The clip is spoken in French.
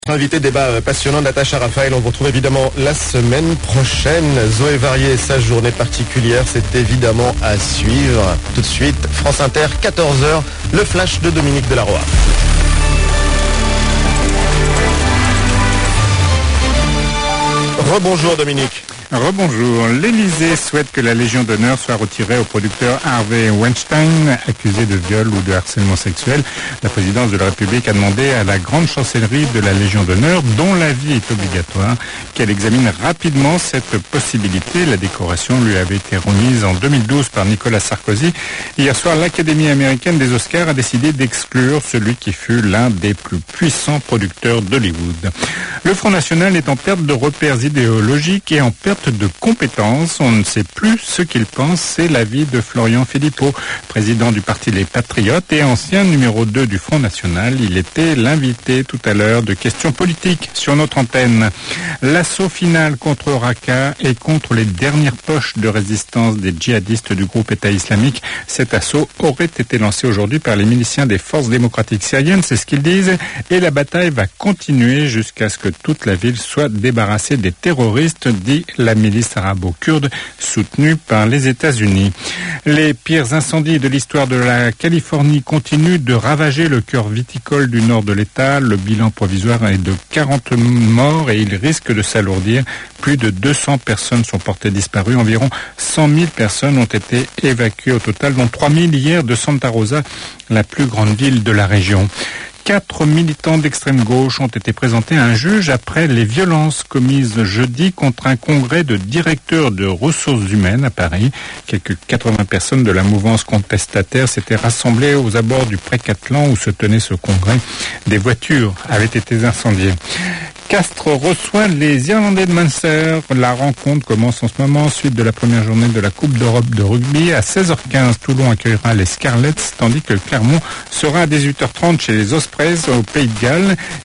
Invité débat passionnant Natacha Raphaël, on vous retrouve évidemment la semaine prochaine. Zoé Varier et sa journée particulière, c'est évidemment à suivre. Tout de suite, France Inter, 14h, le flash de Dominique Delaroy. Rebonjour Dominique. Rebonjour. L'Élysée souhaite que la Légion d'honneur soit retirée au producteur Harvey Weinstein, accusé de viol ou de harcèlement sexuel. La présidence de la République a demandé à la grande chancellerie de la Légion d'honneur, dont l'avis est obligatoire, qu'elle examine rapidement cette possibilité. La décoration lui avait été remise en 2012 par Nicolas Sarkozy. Hier soir, l'Académie américaine des Oscars a décidé d'exclure celui qui fut l'un des plus puissants producteurs d'Hollywood. Le Front National est en perte de repères idéologiques et en perte de compétences. On ne sait plus ce qu'il pense. C'est l'avis de Florian Philippot, président du parti Les Patriotes et ancien numéro 2 du Front National. Il était l'invité tout à l'heure de questions politiques sur notre antenne. L'assaut final contre Raqqa et contre les dernières poches de résistance des djihadistes du groupe État islamique. Cet assaut aurait été lancé aujourd'hui par les miliciens des forces démocratiques syriennes, c'est ce qu'ils disent, et la bataille va continuer jusqu'à ce que toute la ville soit débarrassée des terroristes, dit la milice arabo-kurde soutenue par les États-Unis. Les pires incendies de l'histoire de la Californie continuent de ravager le cœur viticole du nord de l'État. Le bilan provisoire est de 40 morts et il risque de s'alourdir. Plus de 200 personnes sont portées disparues. Environ 100 000 personnes ont été évacuées au total, dont 3 000 hier de Santa Rosa, la plus grande ville de la région. 4 militants d'extrême gauche ont été présentés à un juge après les violences commises jeudi contre un congrès de directeurs de ressources humaines à Paris. Quelques 80 personnes de la mouvance contestataire s'étaient rassemblées aux abords du Pré-Catelan où se tenait ce congrès. Des voitures avaient été incendiées. Castres reçoit les Irlandais de Munster. La rencontre commence en ce moment, suite de la première journée de la Coupe d'Europe de rugby. À 16h15, Toulon accueillera les Scarlets, tandis que Clermont sera à 18h30 chez les Ospreys au Pays de Galles.